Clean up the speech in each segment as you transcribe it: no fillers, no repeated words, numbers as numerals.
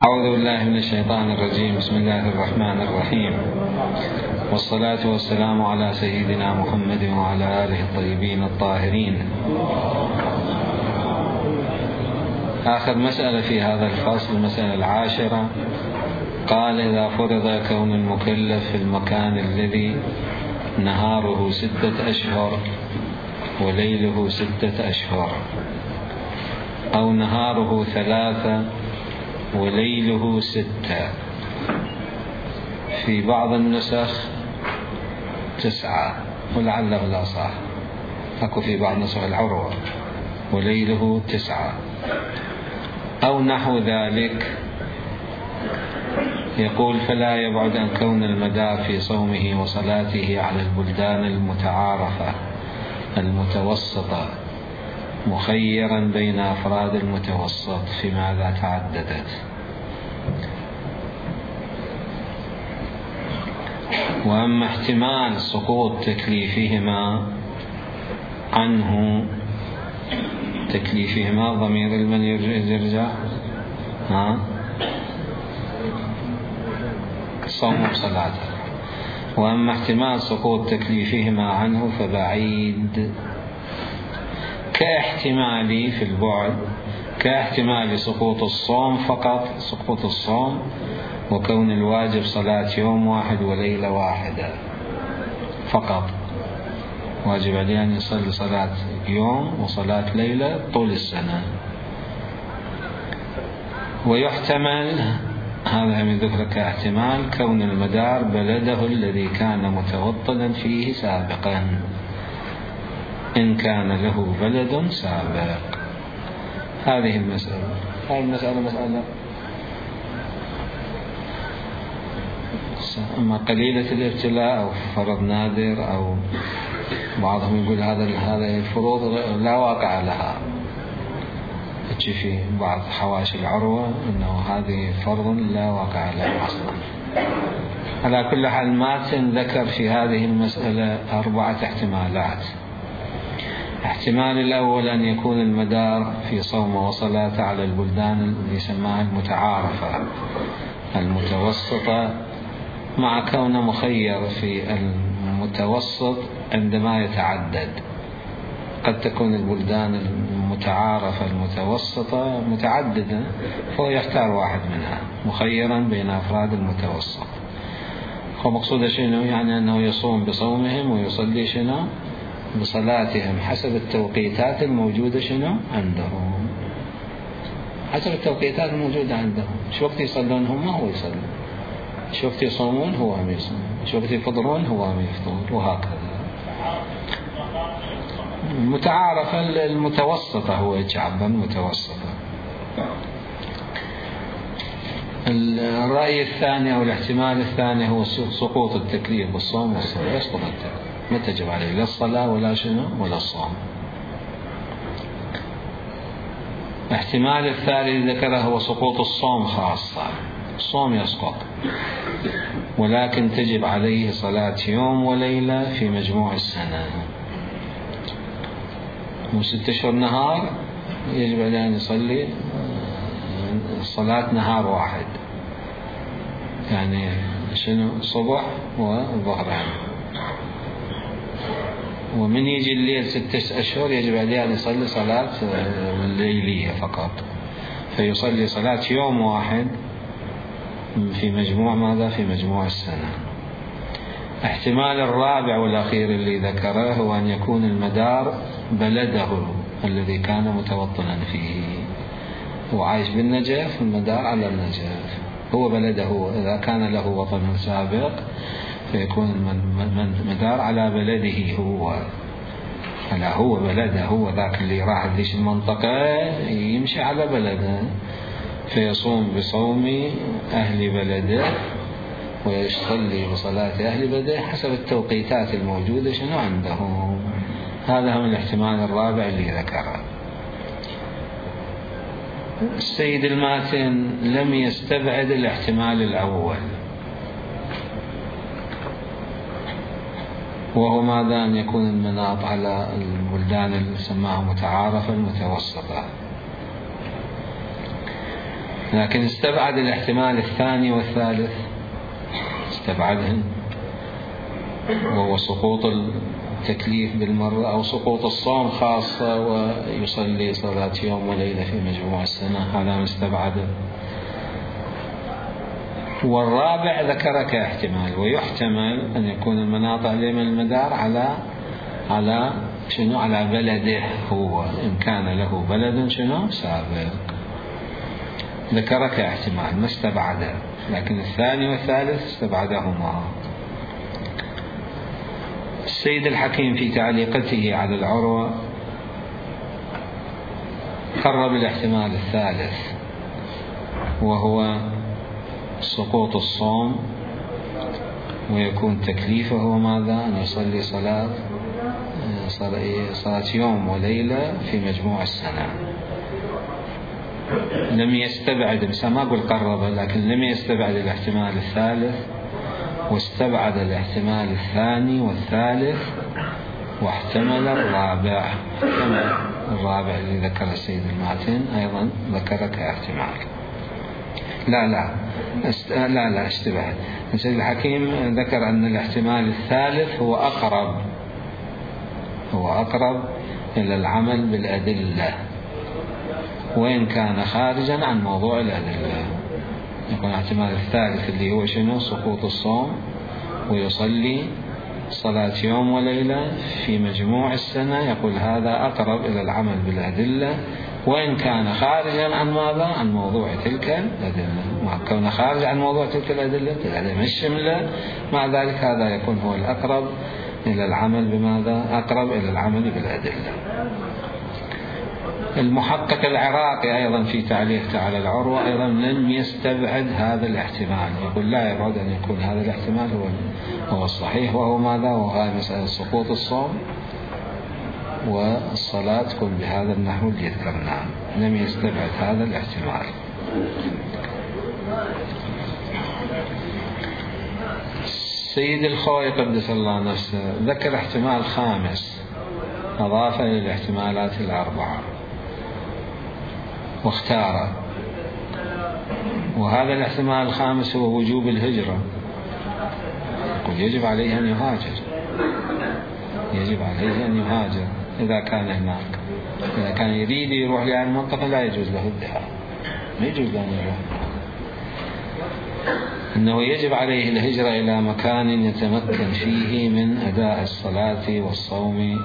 أعوذ بالله من الشيطان الرجيم. بسم الله الرحمن الرحيم، والصلاة والسلام على سيدنا محمد وعلى آله الطيبين الطاهرين. آخر مسألة في هذا الفصل، المسألة العاشرة، قال: إذا فرض كون المكلف في المكان الذي نهاره 6 أشهر وليله 6 أشهر، أو نهاره 3 وليله 6، في بعض النسخ 9 ولعله لا صح، أكو في بعض نسخ العروة وليله 9 أو نحو ذلك. يقول: فلا يبعد عن كون المدار في صومه وصلاته على البلدان المتعارفة المتوسطة مخيرا بين أفراد المتوسط في ماذا تعددت. وأما احتمال سقوط تكليفهما عنه، تكليفهما ضمير المن يرجع صوم وصلاته. وأما احتمال سقوط تكليفهما عنه فبعيد، كاحتمال في البعد، كاحتمال سقوط الصوم فقط، سقوط الصوم وكون الواجب صلاة يوم واحد وليلة واحدة فقط، واجب عليه أن يصلي صلاة يوم وصلاة ليلة طول السنة. ويحتمل، هذا من ذكر كاحتمال، كون المدار بلده الذي كان متوطنا فيه سابقا، إن كان له بلد سابق. هذه المسألة. هذه المسألة مسألة أما قليلة الابتلاء أو فرض نادر، أو بعضهم يقول هذا الفروض لا واقع لها، تجي في بعض حواشي العروة أنه هذه فرض لا واقع لها أصلا. على كل حال ماتن ذكر في هذه المسألة 4 احتمالات. احتمال الأول أن يكون المدار في صوم وصلاة على البلدان اللي يسماها المتعارفة المتوسطة، مع كونه مخير في المتوسط عندما يتعدد. قد تكون البلدان المتعارفة المتوسطة متعددة، فهو يختار واحد منها مخيرا بين أفراد المتوسط. ومقصود شنو؟ يعني أنه يصوم بصومهم ويصلي شنو؟ بصلاتهم حسب التوقيتات الموجودة شنو؟ عندهم، حسب التوقيتات الموجودة عندهم. شو وقت يصلون هم هو يصلي، شو وقت يصومون هو هم يصوم، شو وقت يفطرون هو هم يفطر، وهكذا. المتعارفة المتوسطة هو يتعبر متوسطة. الرأي الثاني أو الاحتمال الثاني هو سقوط التكليف بالصوم والصلاة. يسقط التكليف، ما تجب عليه لا الصلاة ولا شنو ولا الصوم. الاحتمال الثالث ذكره هو سقوط الصوم خاصة، الصوم يسقط ولكن تجب عليه صلاة يوم وليلة في مجموع السنة. من 6 أشهر نهار يجب عليه أن يصلي صلاة نهار واحد، يعني شنو؟ صبح وظهران. ومن يجي الليل 6 أشهر يجب عليه أن يصلي صلاة الليلية فقط، فيصلي صلاة يوم واحد في مجموع ماذا؟ في مجموع السنة. احتمال الرابع والأخير اللي ذكره هو أن يكون المدار بلده الذي كان متوطنا فيه، هو عايش بالنجف، المدار على النجف، هو بلده. إذا كان له وطن سابق فيكون المدار على بلده، هو بلده، هو ذاك اللي راح ليش المنطقة يمشي على بلده، فيصوم بصوم أهل بلده ويصلي بصلاة أهل بلده حسب التوقيتات الموجودة شنو عندهم. هذا هو الاحتمال الرابع اللي ذكره. السيد الماتن لم يستبعد الاحتمال الأول، وهو ماذا؟ أن يكون المناط على البلدان اللي سماها متعارفة المتوسطة. لكن استبعد الاحتمال الثاني والثالث، استبعدهن، وهو سقوط التكليف بالمرة أو سقوط الصوم خاصة ويصلي صلاة يوم وليلة في مجموع السنة، هذا مستبعده. والرابع ذكر كاحتمال، ويحتمل أن يكون المناط علم المدار على شنو؟ على بلده هو، إن كان له بلد شنو؟ سابق. ذكر كاحتمال ما استبعده، لكن الثاني والثالث استبعدهما. السيد الحكيم في تعليقته على العروة قرب الاحتمال الثالث، وهو سقوط الصوم، ويكون تكليفه ماذا؟ أن يصلي صلاة يوم وليلة في مجموع السنة. لم يستبعد، بس ما أقول قرب، لكن لم يستبعد الاحتمال الثالث، واستبعد الاحتمال الثاني والثالث، واحتمل الرابع. احتمل الرابع اللي ذكر السيد الماتن أيضا ذكر كاحتمال. لا اشتبه. السيد الحكيم ذكر أن الاحتمال الثالث هو أقرب إلى العمل بالأدلة، وإن كان خارجا عن موضوع الأدلة. يكون الاحتمال الثالث اللي هو شنو؟ سقوط الصوم، ويصلي صلاة يوم وليلة في مجموع السنة، يقول هذا أقرب إلى العمل بالأدلة، وإن كان خارجا عن ماذا؟ عن موضوع تلك الأدلة. مع كونه خارج عن موضوع تلك الأدلة الشملة، مع ذلك هذا يكون هو الأقرب إلى العمل بماذا؟ أقرب إلى العمل بالأدلة. المحقق العراقي أيضا في تعليقه على العروة أيضا لم يستبعد هذا الاحتمال، يقول لا يبعد أن يكون هذا الاحتمال هو الصحيح، وهو ماذا؟ وهو مسألة سقوط الصوم والصلاة تكون بهذا النحو اللي ذكرناه. لم يستبعد هذا الاحتمال. السيد الخوي قدس الله نفسه ذكر احتمال خامس أضاف إلى الاحتمالات الأربعة واختار، وهذا الاحتمال الخامس هو وجوب الهجرة. يقول يجب عليه أن يهاجر، يجب عليه أن يهاجر إذا كان هناك. إذا كان يريد يروح لهذه المنطقة لا يجوز له الذهاب، لا يجوز له أن يروح. إنه يجب عليه الهجرة إلى مكان يتمكن فيه من أداء الصلاة والصوم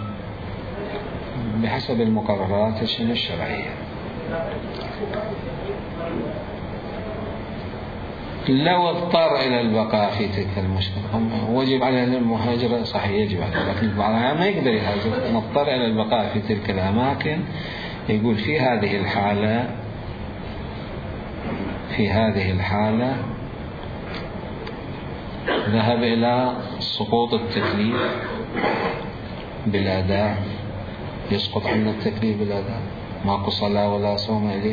بحسب المقررات الشرعية. لو اضطر إلى البقاء في تلك المشكلة وجب عليه المهاجرة، صحيح يجب عليه، لكن بعضها ما يقدر يهاجر، مضطر إلى البقاء في تلك الأماكن. يقول في هذه الحالة ذهب إلى سقوط التكليف بالأداء، يسقط عنه التكليف بالأداء، ماكو صلاة ولا صوم إليه،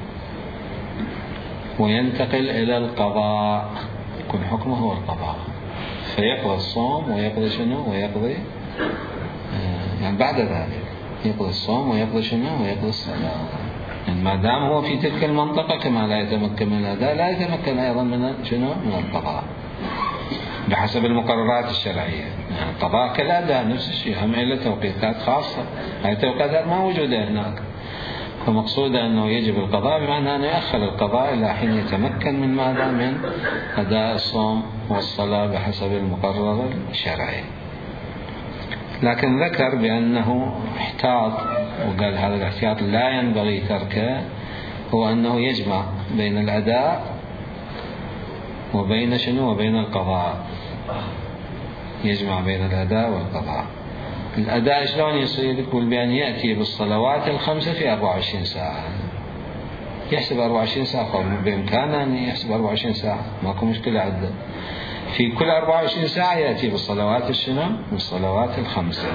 وينتقل إلى القضاء، يكون حكمه هو القضاء، فيقضي الصوم ويقضي شنو؟ ويقضي يعني بعد ذلك يقضي الصوم ويقضي شنو؟ ويقضي الصلاة. يعني ما دام هو في تلك المنطقة كما لا يتمكن من الأداء لا يتمكن أيضا من شنو؟ من القضاء بحسب المقررات الشرعية. يعني القضاء كالأداء نفس الشيء، هم إلى توقيتات خاصة، هذه التوقيتات ما وجودها هناك، فمقصود أنه يجب القضاء بمعنى أن يؤخر القضاء إلى حين يتمكن من ماذا؟ من أداء الصوم والصلاة بحسب المقرر الشرعي. لكن ذكر بأنه احتاط، وقال هذا الاحتياط لا ينبغي تركه، هو أنه يجمع بين الأداء وبين شنو؟ وبين القضاء. يجمع بين الأداء والقضاء. الأداء شلون يصير؟ يقول بأن يأتي بالصلوات الخمسة في 24 ساعة، يحسب 24 ساعة، بإمكانه أن يحسب 24 ساعة، ماكو مشكلة عنده. في كل 24 ساعة يأتي بالصلوات الشنو؟ بالصلوات الخمسة.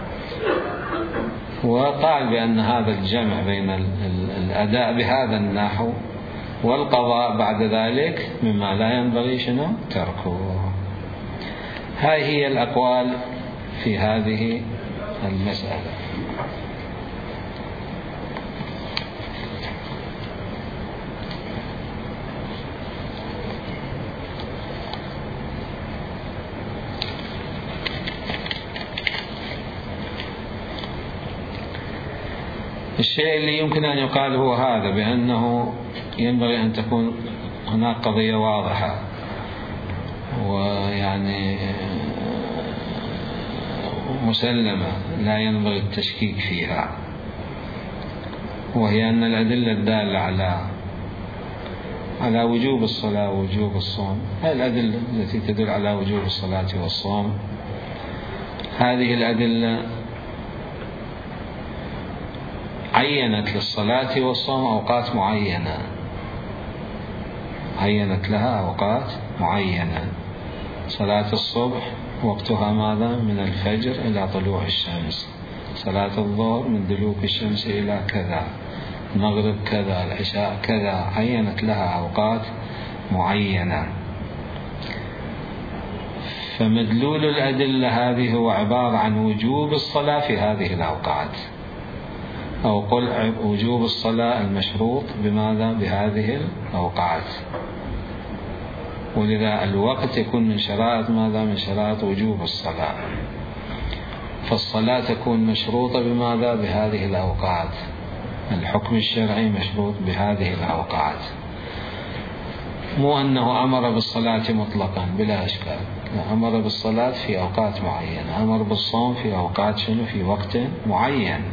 وقال بأن هذا الجمع بين الأداء بهذا النحو والقضاء بعد ذلك مما لا ينبغي شنو؟ تركه. هاي هي الأقوال في هذه المسألة. الشيء اللي يمكن أن يقال هو هذا، بأنه ينبغي أن تكون هناك قضية واضحة ويعني مسلمة لا ينبغي التشكيك فيها، وهي أن الأدلة الدالة على وجوب الصلاة ووجوب الصوم، هذه الأدلة التي تدل على وجوب الصلاة والصوم، هذه الأدلة عينت للصلاة والصوم أوقات معينة، عينت لها أوقات معينة. صلاة الصبح وقتها ماذا؟ من الفجر إلى طلوع الشمس. صلاة الظهر من دلوك الشمس إلى كذا، المغرب كذا، العشاء كذا، عينت لها أوقات معينة. فمدلول الأدلة هذه هو عبارة عن وجوب الصلاة في هذه الأوقات، أو قل وجوب الصلاة المشروط بماذا؟ بهذه الأوقات. ولذا الوقت يكون من شرائط ماذا؟ من شرائط وجوب الصلاة. فالصلاة تكون مشروطة بماذا؟ بهذه الأوقات. الحكم الشرعي مشروط بهذه الأوقات، مو أنه أمر بالصلاة مطلقا بلا إشكال، أمر بالصلاة في أوقات معينة، أمر بالصوم في أوقات شنو؟ في وقت معين.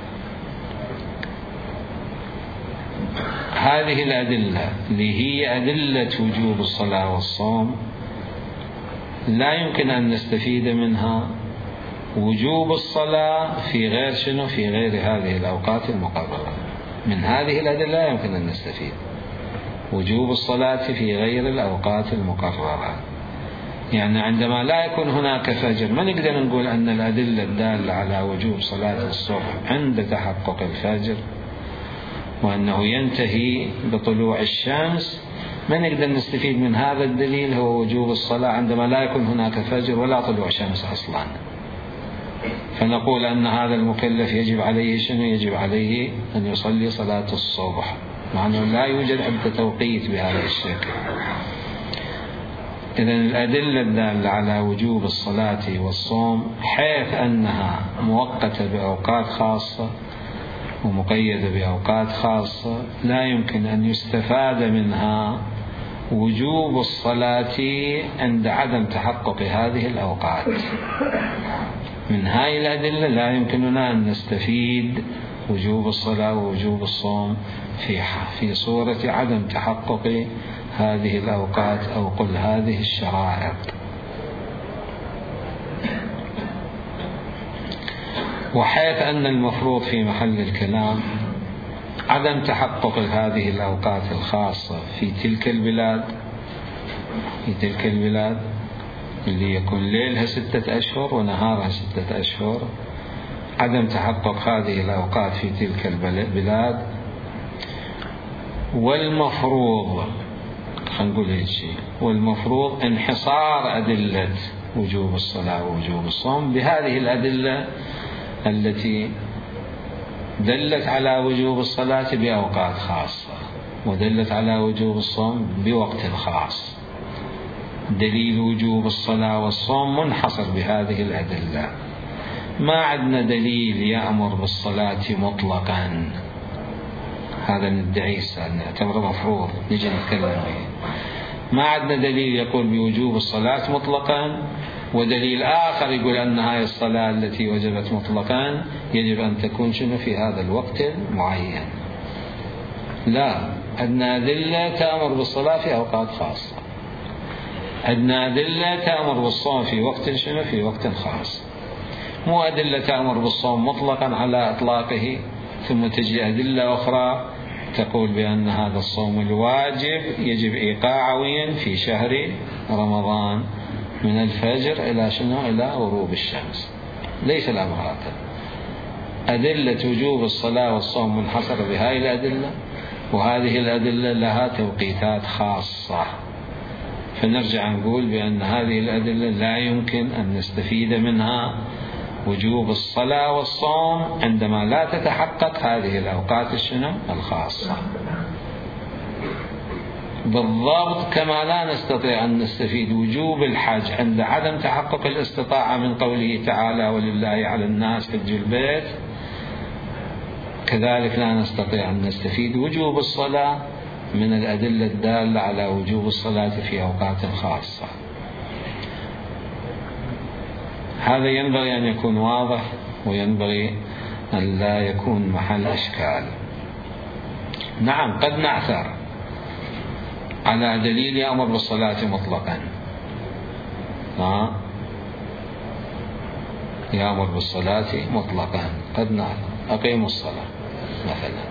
هذه الأدلة اللي هي أدلة وجوب الصلاة والصوم لا يمكن أن نستفيد منها وجوب الصلاة في غير شنو؟ في غير هذه الأوقات المقررة. من هذه الأدلة لا يمكن أن نستفيد وجوب الصلاة في غير الأوقات المقررة. يعني عندما لا يكون هناك فجر ما نقدر نقول أن الأدلة الدالة على وجوب صلاة الصبح عند تحقق الفجر وأنه ينتهي بطلوع الشمس، ما نقدر نستفيد من هذا الدليل هو وجوب الصلاة عندما لا يكون هناك فجر ولا طلوع شمس أصلا. فنقول أن هذا المكلف يجب عليه شنو؟ يجب عليه أن يصلي صلاة الصبح، مع أنه لا يوجد عند توقيت بهذا الشكل. إذن الأدلة الدالة على وجوب الصلاة والصوم حيث أنها مؤقتة بأوقات خاصة ومقيدة بأوقات خاصة لا يمكن أن يستفاد منها وجوب الصلاة عند عدم تحقق هذه الأوقات. من هذه الأدلة لا يمكننا أن نستفيد وجوب الصلاة ووجوب الصوم في صورة عدم تحقق هذه الأوقات أو قل هذه الشرائط. وحيث أن المفروض في محل الكلام عدم تحقق هذه الأوقات الخاصة في تلك البلاد اللي يكون ليلها 6 أشهر ونهارها 6 أشهر، عدم تحقق هذه الأوقات في تلك البلاد، والمفروض خلينا نقول هيك شيء، والمفروض انحصار أدلة وجوب الصلاة ووجوب الصوم بهذه الأدلة التي دلت على وجوب الصلاة بأوقات خاصة ودلت على وجوب الصوم بوقت خاص. دليل وجوب الصلاة والصوم منحصر بهذه الأدلة. ما عندنا دليل يأمر بالصلاة مطلقا، هذا ندعيه نعتبره مفروض نجي نتكلم به. ما عندنا دليل يقول بوجوب الصلاة مطلقا ودليل آخر يقول أن هذه الصلاة التي وجبت مطلقا يجب أن تكون شنو في هذا الوقت المعين. لا، عندنا أدلة تأمر بالصلاة في أوقات خاصة، عندنا أدلة تأمر بالصوم في وقت شنو؟ في وقت خاص. مو أدلة تأمر بالصوم مطلقا على إطلاقه ثم تجي أدلة أخرى تقول بأن هذا الصوم الواجب يجب إيقاعه في شهر رمضان من الفجر إلى شنو؟ إلى غروب الشمس. ليس الأمر هذا. أدلة وجوب الصلاة والصوم منحصرة بهذه الأدلة، وهذه الأدلة لها توقيتات خاصة. فنرجع نقول بأن هذه الأدلة لا يمكن أن نستفيد منها وجوب الصلاة والصوم عندما لا تتحقق هذه الأوقات الشنو؟ الخاصة. بالضبط كما لا نستطيع أن نستفيد وجوب الحج عند عدم تحقق الاستطاعة من قوله تعالى ولله على الناس حج البيت، كذلك لا نستطيع أن نستفيد وجوب الصلاة من الأدلة الدالة على وجوب الصلاة في أوقات خاصة. هذا ينبغي أن يكون واضح، وينبغي أن لا يكون محل إشكال. نعم، قد نعثر على دليل يأمر بالصلاة مطلقا، يأمر بالصلاة مطلقا، قد نعثر أقيموا الصلاة مثلا،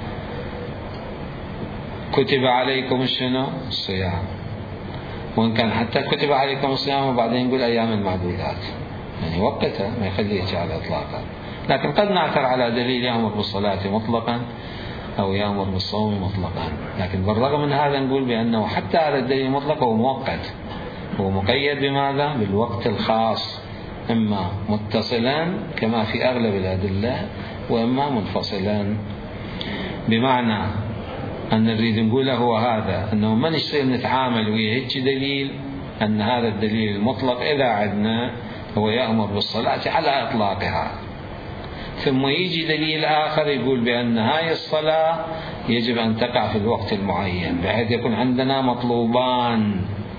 كتب عليكم الصيام، وإن كان حتى كتب عليكم الصيام وبعدين يقول أيام المعدودات، يعني وقتها ما يخليك على إطلاقا. لكن قد نعثر على دليل يأمر بالصلاة مطلقا أو يأمر بالصوم مطلقا، لكن بالرغم من هذا نقول بأنه حتى هذا الدليل المطلق هو مؤقت، هو مقيد بماذا؟ بالوقت الخاص، إما متصلا كما في أغلب الأدلة، وإما منفصلا. بمعنى أن نريد نقوله هو هذا، أنه ما نصير نتعامل ويا دليل أن هذا الدليل المطلق إذا عدنا هو يأمر بالصلاة على إطلاقها، ثم يجي دليل آخر يقول بأن هاي الصلاة يجب أن تقع في الوقت المعين، بحيث يكون عندنا مطلوبان.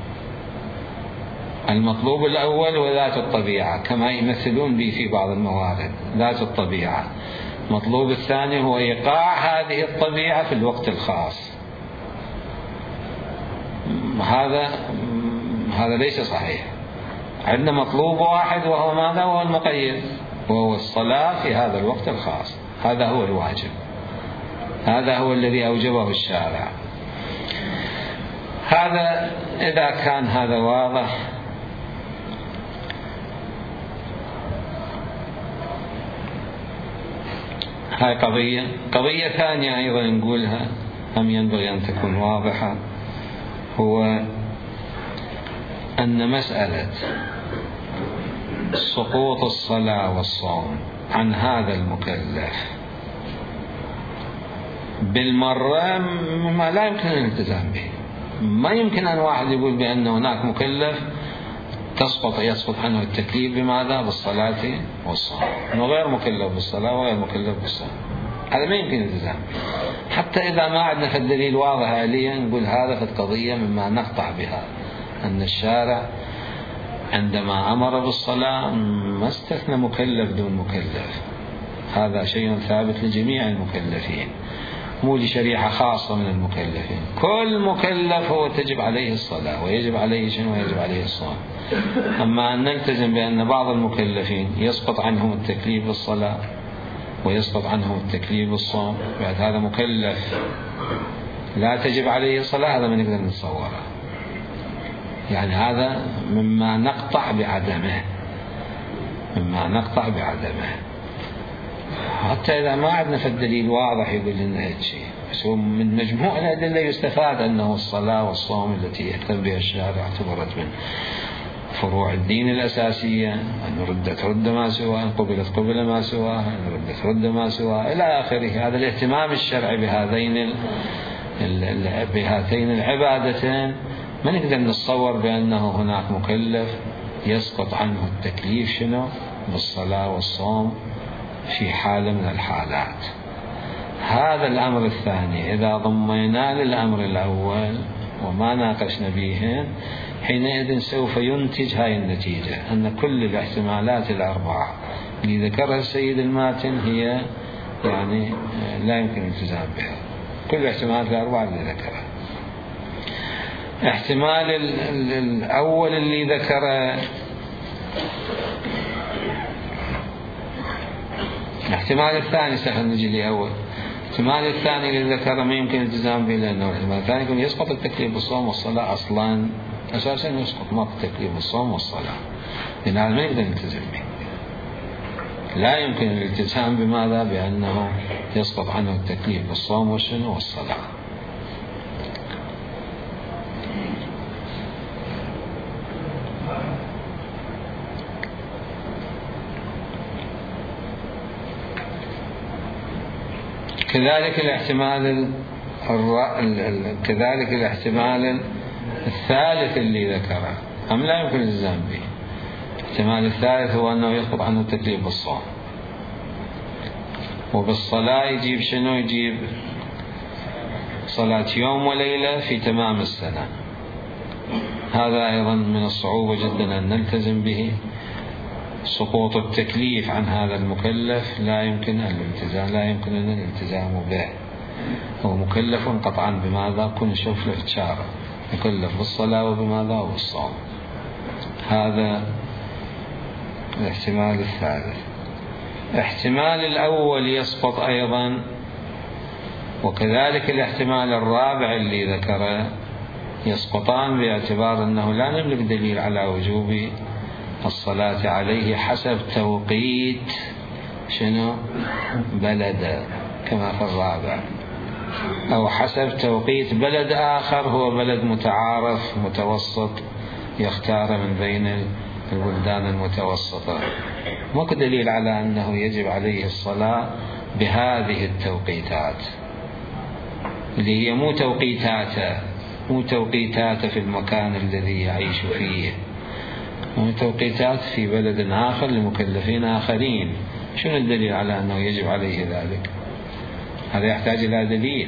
المطلوب الأول هو ذات الطبيعة كما يمثلون به في بعض الموارد، ذات الطبيعة. المطلوب الثاني هو إيقاع هذه الطبيعة في الوقت الخاص. هذا ليس صحيح. عندنا مطلوب واحد وهو ماذا؟ هو المقيد، وهو الصلاة في هذا الوقت الخاص. هذا هو الواجب، هذا هو الذي أوجبه الشارع. هذا إذا كان هذا واضح. هاي قضية ثانية أيضا نقولها، هم ينبغي أن تكون واضحة، هو أن مسألة سقوط الصلاة والصوم عن هذا المكلف بالمرة ما لا يمكن الالتزام به. ما يمكن أن واحد يقول بأن هناك مكلف يسقط عنه التكليف بماذا؟ بالصلاة والصوم، أنه غير مكلف بالصلاة وغير مكلف بالصوم. هذا ما يمكن الالتزام. حتى إذا ما عندنا في الدليل واضح آليا نقول هذا في القضية مما نقطع بها، أن الشارع عندما أمر بالصلاة ما استثنى مكلف دون مكلف. هذا شيء ثابت لجميع المكلفين، مو لشريحة خاصة من المكلفين. كل مكلف هو تجب عليه الصلاة، ويجب عليه شنو؟ ويجب عليه الصوم. أما أن نلتزم بأن بعض المكلفين يسقط عنهم التكليف بالصلاة ويسقط عنهم التكليف بالصوم، بعد هذا مكلف لا تجب عليه الصلاة، هذا ما نقدر نتصوره. يعني هذا مما نقطع بعدمه، حتى إذا ما عندنا في الدليل واضح يقول لنا هيك شيء. بس هو من مجموع الأدلة يستفاد أنه الصلاة والصوم التي يهتم بها الشارع اعتبرت من فروع الدين الأساسية، أن ردت رد ما سواها، أن قبلت قبل ما سواها، أن ردت رد ما سواها إلى آخره. هذا الاهتمام الشرعي بهاتين العبادتين ما نقدر نتصور بأنه هناك مكلف يسقط عنه التكليف شنو؟ بالصلاة والصوم في حالة من الحالات. هذا الأمر الثاني إذا ضمينا للأمر الأول وما ناقشنا به، حينئذ سوف ينتج هاي النتيجة، أن كل الاحتمالات الأربعة اللي ذكرها السيد الماتن هي يعني لا يمكن الالتزام بها. كل الاحتمالات الأربعة اللي ذكرها. احتمال الأول اللي ذكره، الاحتمال الثاني سهل نجي لأول. الاحتمال الثاني اللي ذكره ما يمكن الالتزام به، لأنه الاحتمال الثاني يكون يسقط التكليف بالصوم والصلاة أصلا، أساسا يسقط ما التكليف بالصوم والصلاة، لأن هذا ما يقدر نلتزم به. لا يمكن الالتزام بماذا؟ بأنه يسقط عنه التكليف بالصوم والصلاة. كذلك الاحتمال الثالث اللي ذكره أم لا يمكن الالتزام به. الاحتمال الثالث هو أنه يسقط عنه التكليف بالصوم. وبالصلاة يجيب شنو؟ يجيب صلاة يوم وليلة في تمام السنة. هذا أيضا من الصعوبة جدا أن نلتزم به. سقوط التكليف عن هذا المكلف لا يمكن الالتزام به. هو مكلف قطعا بماذا؟ كن شوف الاختشارة، مكلف بالصلاة وبماذا؟ وبالصوم. هذا الاحتمال الثالث. احتمال الأول يسقط أيضا، وكذلك الاحتمال الرابع اللي ذكره يسقطان، باعتبار أنه لا نملك دليل على وجوب الصلاة عليه حسب توقيت شنو؟ بلد، كما في الرابع، أو حسب توقيت بلد آخر هو بلد متعارف متوسط يختار من بين البلدان المتوسطة. ماكو دليل على أنه يجب عليه الصلاة بهذه التوقيتات اللي هي مو توقيتاته في المكان الذي يعيش فيه، مو توقيتات في بلد آخر لمكلفين آخرين. شنو الدليل على أنه يجب عليه ذلك؟ هذا يحتاج إلى دليل،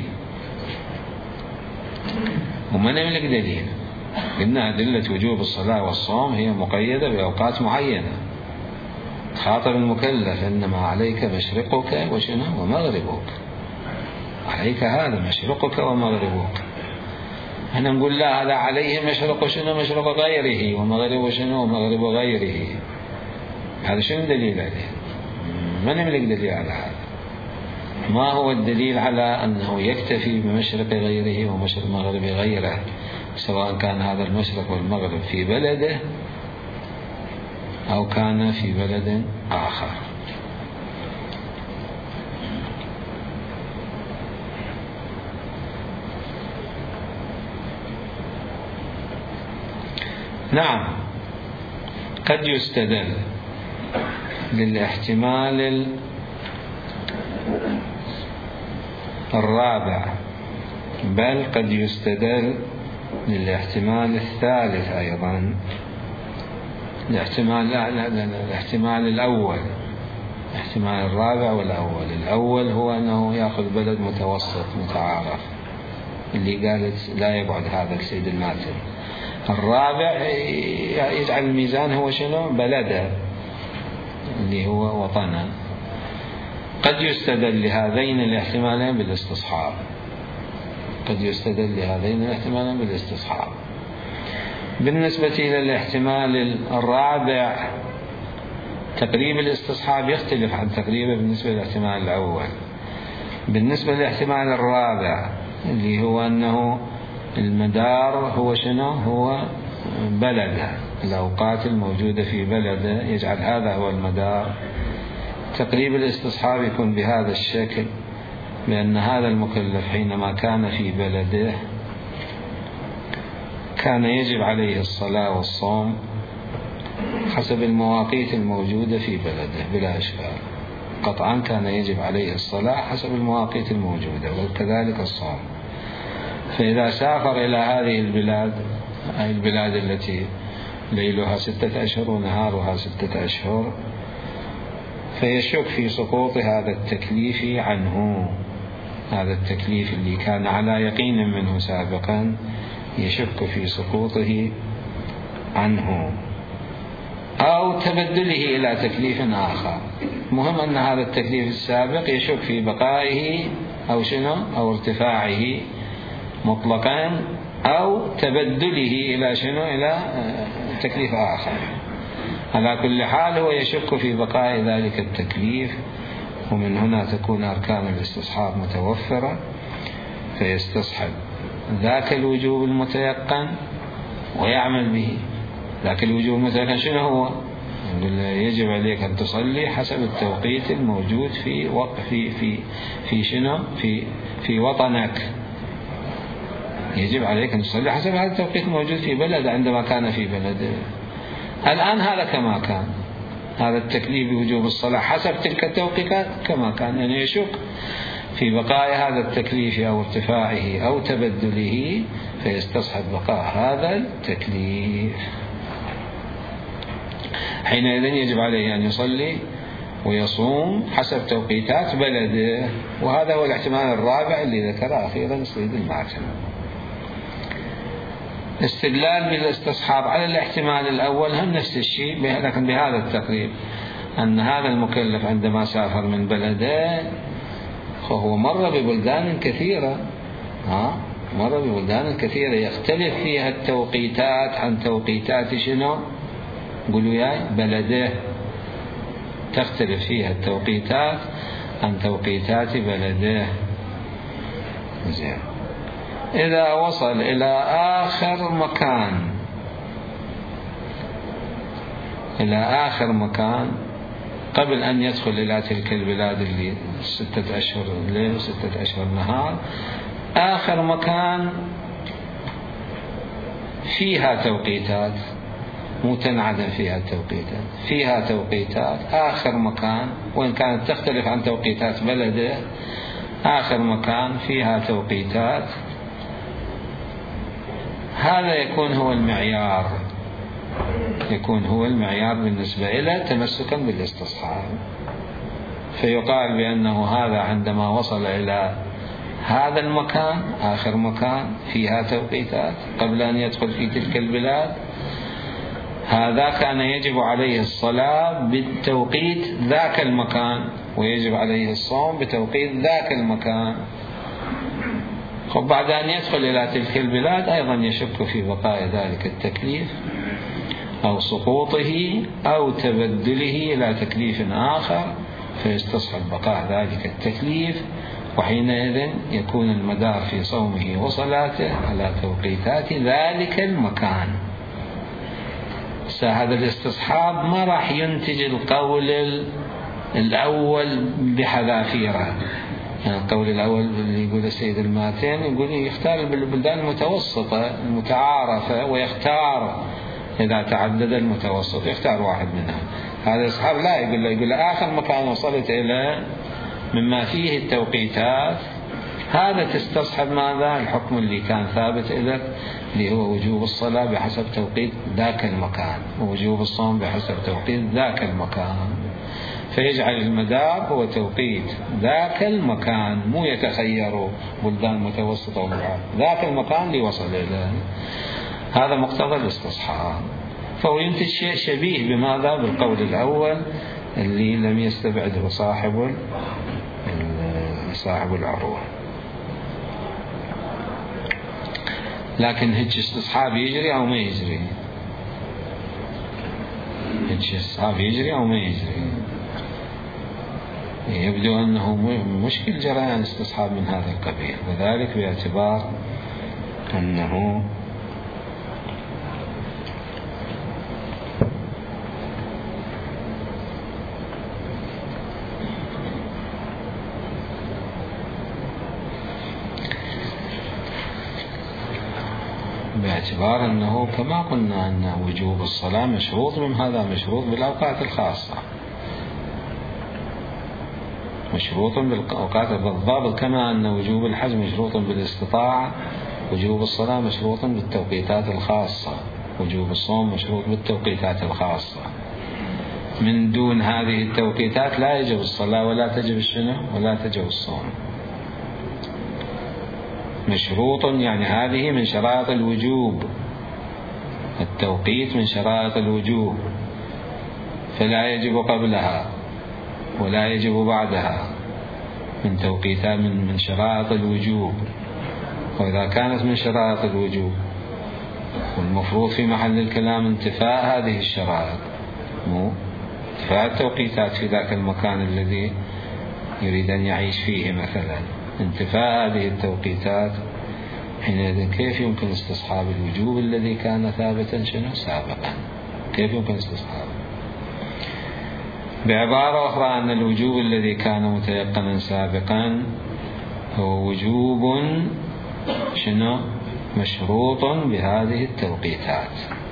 وما نملك دليل. قلنا أدلة وجوب الصلاة والصوم هي مقيدة بأوقات معينة. خاطب المكلف إنما عليك مشرقك وشنو؟ ومغربك. عليك هذا مشرقك ومغربك. احنا نقول لا، هذا عليه مشرق شنو؟ مشرق غيره، ومغرب شنو؟ ومغرب غيره. هذا شنو دليل عليه؟ ما نملك دليل على هذا. ما هو الدليل على أنه يكتفي بمشرق غيره ومشرق مغرب غيره، سواء كان هذا المشرق والمغرب في بلده أو كان في بلد آخر؟ نعم، قد يستدل للاحتمال الرابع، بل قد يستدل للاحتمال الثالث أيضا. الاحتمال الأول، الاحتمال الرابع والأول. الأول هو أنه يأخذ بلد متوسط متعارف اللي قالت لا يبعد هذا السيد الماتن. الرابع يجعل الميزان هو شنو؟ بلده اللي هو وطنه. قد يستدل لهذين الاحتمالين بالاستصحاب، قد يستدل لهذين الاحتمالين بالاستصحاب. بالنسبة إلى الاحتمال الرابع تقريب الاستصحاب يختلف عن تقريبه بالنسبة للاحتمال الأول. بالنسبة للاحتمال الرابع اللي هو أنه المدار هو شنو؟ هو بلده، الأوقات الموجودة في بلده، يجعل هذا هو المدار. تقريب الاستصحاب يكون بهذا الشكل، لأن هذا المكلف حينما كان في بلده كان يجب عليه الصلاة والصوم حسب المواقيت الموجودة في بلده بلا إشكال. قطعا كان يجب عليه الصلاة حسب المواقيت الموجودة، وكذلك الصوم. فإذا سافر إلى هذه البلاد، أي البلاد التي ليلها 6 أشهر ونهارها 6 أشهر، فيشك في سقوط هذا التكليف عنه. هذا التكليف اللي كان على يقين منه سابقا يشك في سقوطه عنه أو تبدله إلى تكليف آخر. مهم أن هذا التكليف السابق يشك في بقائه أو شنو؟ أو ارتفاعه مطلقا، أو تبدله إلى شنو؟ إلى تكليف آخر. على كل حال هو يشك في بقاء ذلك التكليف، ومن هنا تكون أركان الاستصحاب متوفرة، فيستصحب ذاك الوجوب المتيقن ويعمل به. ذاك الوجوب المتيقن شنو هو؟ يقول يجب عليك أن تصلي حسب التوقيت الموجود في شنو؟ في وطنك. يجب عليك أن تصلي حسب هذا التوقيت الموجود في بلد عندما كان في بلده. الآن هذا كما كان، هذا التكليف بوجوب الصلاة حسب تلك التوقيتات كما كان، يعني يشك في بقاء هذا التكليف أو ارتفاعه أو تبدله، فيستصحب بقاء هذا التكليف. حينئذ يجب عليه أن يصلي ويصوم حسب توقيتات بلده. وهذا هو الاحتمال الرابع اللي ذكره أخيرا السيد الماتن. استدلال بالاستصحاب على الاحتمال الأول هم نفس الشيء، لكن بهذا التقريب، أن هذا المكلف عندما سافر من بلده هو مر ببلدان كثيرة، مر ببلدان كثيرة يختلف فيها التوقيتات عن توقيتات شنو؟ قولوا ياي بلده، تختلف فيها التوقيتات عن توقيتات بلده. زين. إذا وصل إلى آخر مكان، إلى آخر مكان قبل أن يدخل إلى تلك البلاد اللي 6 أشهر ليل و6 أشهر نهار، آخر مكان فيها توقيتات، مو تنعدم فيها التوقيتات، فيها توقيتات. آخر مكان وإن كانت تختلف عن توقيتات بلده، آخر مكان فيها توقيتات، هذا يكون هو المعيار، يكون هو المعيار بالنسبة إلى تمسكا بالاستصحاب. فيقال بأنه هذا عندما وصل إلى هذا المكان، آخر مكان فيها توقيتات قبل أن يدخل في تلك البلاد، هذا كان يجب عليه الصلاة بالتوقيت ذاك المكان، ويجب عليه الصوم بتوقيت ذاك المكان. وبعد أن يدخل إلى تلك البلاد أيضا يشك في بقاء ذلك التكليف أو سقوطه أو تبدله إلى تكليف آخر، فيستصحب بقاء ذلك التكليف، وحينئذ يكون المدار في صومه وصلاته على توقيتات ذلك المكان. هذا الاستصحاب ما راح ينتج القول الأول بحذافيره. يعني القول الأول اللي يقول السيد الماتن يقول يختار بالبلدان المتوسطة المتعارفة، ويختار إذا تعدد المتوسط يختار واحد منها. هذا الاستصحاب لا، يقول آخر مكان وصلت إلى مما فيه التوقيتات، هذا تستصحب ماذا؟ الحكم اللي كان ثابت لك، اللي هو وجوب الصلاة بحسب توقيت ذاك المكان، ووجوب الصوم بحسب توقيت ذاك المكان. فيجعل المدار هو توقيت ذاك المكان، مو يتخيروا بلدان متوسطة ومعارضة، ذاك المكان اللي وصل إليه. هذا مقتضى الاستصحاب. فهو ينتج شيء شبيه بماذا؟ بالقول الأول اللي لم يستبعده صاحب العروة. لكن هج استصحاب يجري أو ما يجري؟ هج استصحاب يجري أو ما يجري؟ يبدو أنه مشكل جريان استصحاب من هذا القبيل، وذلك باعتبار أنه كما قلنا أن وجوب الصلاة مشروط من هذا، مشروط بالأوقات الخاصة، مشروط بالأوقات بالضبط، كما أن وجوب الحج مشروط بالاستطاعة، وجوب الصلاة مشروط بالتوقيتات الخاصة، وجوب الصوم مشروط بالتوقيتات الخاصة. من دون هذه التوقيتات لا يجب الصلاة ولا تجب ولا تجب الصوم. مشروط يعني هذه من شرائط الوجوب، التوقيت من شرائط الوجوب، فلا يجب قبلها ولا يجب بعدها، من توقيتها من شرائط الوجوب. وإذا كانت من شرائط الوجوب والمفروض في محل الكلام انتفاء هذه الشرائط، مو انتفاء التوقيتات في ذاك المكان الذي يريد أن يعيش فيه مثلا، انتفاء هذه التوقيتات، حينئذ كيف يمكن استصحاب الوجوب الذي كان ثابتا سابقا؟ كيف يمكن استصحابه؟ بعبارة أخرى أن الوجوب الذي كان متيقنا سابقا هو وجوب مشروط بهذه التوقيتات،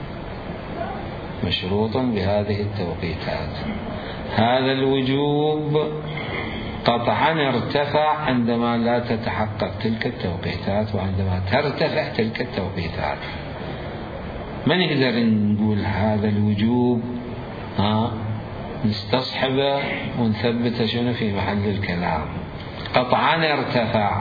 مشروط بهذه التوقيتات. هذا الوجوب قطعا ارتفع عندما لا تتحقق تلك التوقيتات، وعندما ترتفع تلك التوقيتات. ما نقدر نقول هذا الوجوب نستصحبه ونثبته شنو في محل الكلام. قطعا ارتفع،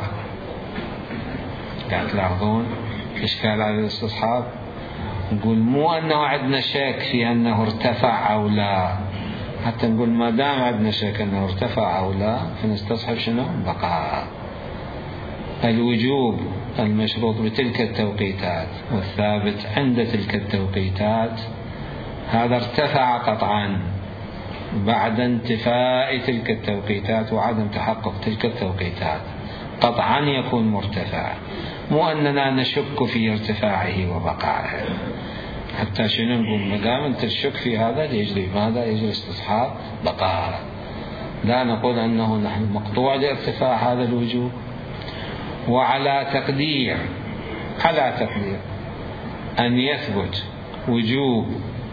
قاعد تلاحظون إشكال على الاستصحاب. نقول مو أنه عندنا شك في أنه ارتفع أو لا، حتى نقول ما دام عندنا شك أنه ارتفع أو لا فنستصحب شنو؟ بقاء. الوجوب المشروط بتلك التوقيتات والثابت عند تلك التوقيتات هذا ارتفع قطعا بعد انتفاء تلك التوقيتات وعدم تحقق تلك التوقيتات، قطعا يكون مرتفع، مو أننا نشك في ارتفاعه وبقائه. حتى شنو نقول؟ ما دام أنت تشك في هذا يجري ماذا؟ يجري استصحاب بقاء. لا نقول أنه نحن مقطوع لارتفاع هذا الوجوب. وعلى تقدير أن يثبت وجوب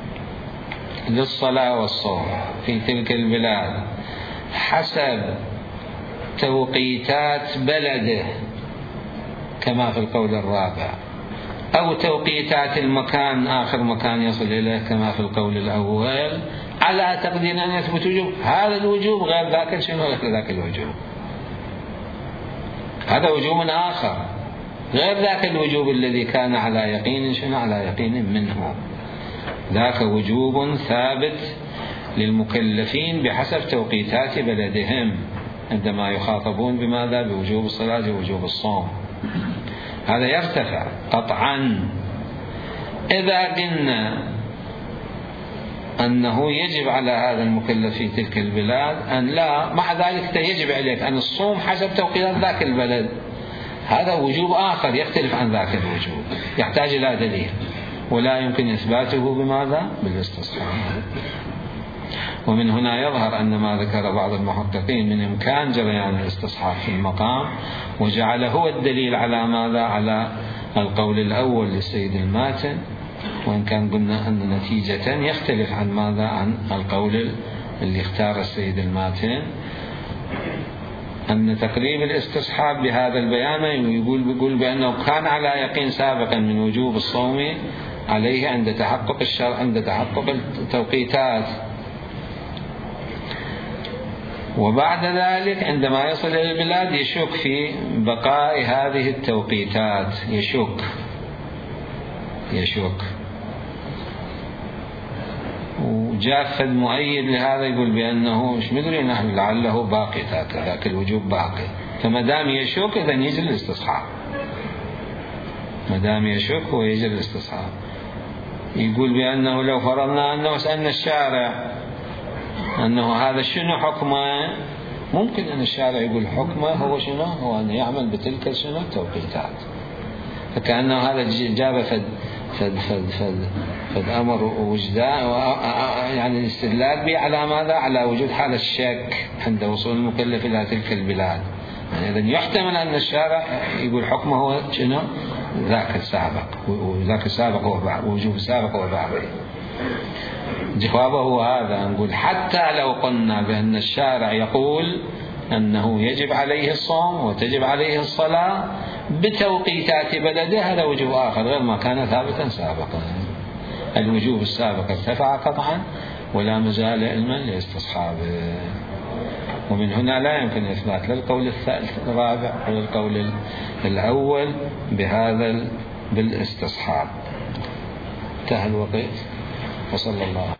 للصلاة والصوم في تلك البلاد حسب توقيتات بلده كما في القول الرابع، أو توقيتات المكان آخر مكان يصل إليه كما في القول الأول، على تقدير أن يثبت وجوب هذا الوجوب غير ذاك شنو غير ذاك الوجوب، هذا وجوب آخر غير ذاك الوجوب الذي كان على يقين شنو على يقين منه. ذاك وجوب ثابت للمكلفين بحسب توقيتات بلدهم عندما يخاطبون بماذا؟ بوجوب الصلاة ووجوب الصوم. هذا يرتفع قطعا. إذا قلنا أنه يجب على هذا المكلف في تلك البلاد أن لا، مع ذلك يجب عليك أن الصوم حسب توقيتات ذاك البلد، هذا وجوب آخر يختلف عن ذاك الوجوب، يحتاج إلى دليل ولا يمكن إثباته بماذا؟ بالاستصحاب. ومن هنا يظهر أن ما ذكر بعض المحققين من إمكان جريان الاستصحاب في المقام وجعله هو الدليل على ماذا؟ على القول الأول للسيد الماتن، وإن كان قلنا أن نتيجة يختلف عن ماذا؟ عن القول اللي اختار السيد الماتن، أن تقريب الاستصحاب بهذا البيان يقول بأنه كان على يقين سابقا من وجوب الصوم عليه عند تحقق التوقيتات، وبعد ذلك عندما يصل إلى البلاد يشك في بقاء هذه التوقيتات، يشك. وجاء مؤيد لهذا يقول بأنه مش مدري نحن لعله باقي ذاك الوجوب باقي، فما دام يشك إذا يجري الاستصحاب، ما دام يشك هو يجري الاستصحاب. يقول بأنه لو فرضنا أنه سألنا الشارع أنه هذا شنو حكمه، ممكن أن الشارع يقول حكمه هو شنو؟ هو أن يعمل بتلك شنو التوقيتات، فكأنه هذا جاب فد أمر وجدان، يعني الاستدلال به على ماذا؟ على وجود حالة الشك عند وصول المكلف إلى تلك البلاد. يعني إذن يحتمل أن الشارع يقول حكمه هو شنو؟ ذاك السابق، وذاك السابق هو وجوب السابق هو بعده. جوابه هو هذا، نقول حتى لو قلنا بأن الشارع يقول أنه يجب عليه الصوم وتجب عليه الصلاة بتوقيتات بلده، هذا وجوب آخر غير ما كان ثابتا سابقا. الوجوب السابق ارتفع قطعا ولا مجال علما لاستصحابه. ومن هنا لا يمكن إثبات للقول الرابع وللقول الأول بهذا بالاستصحاب. انتهى الوقت، وصلى الله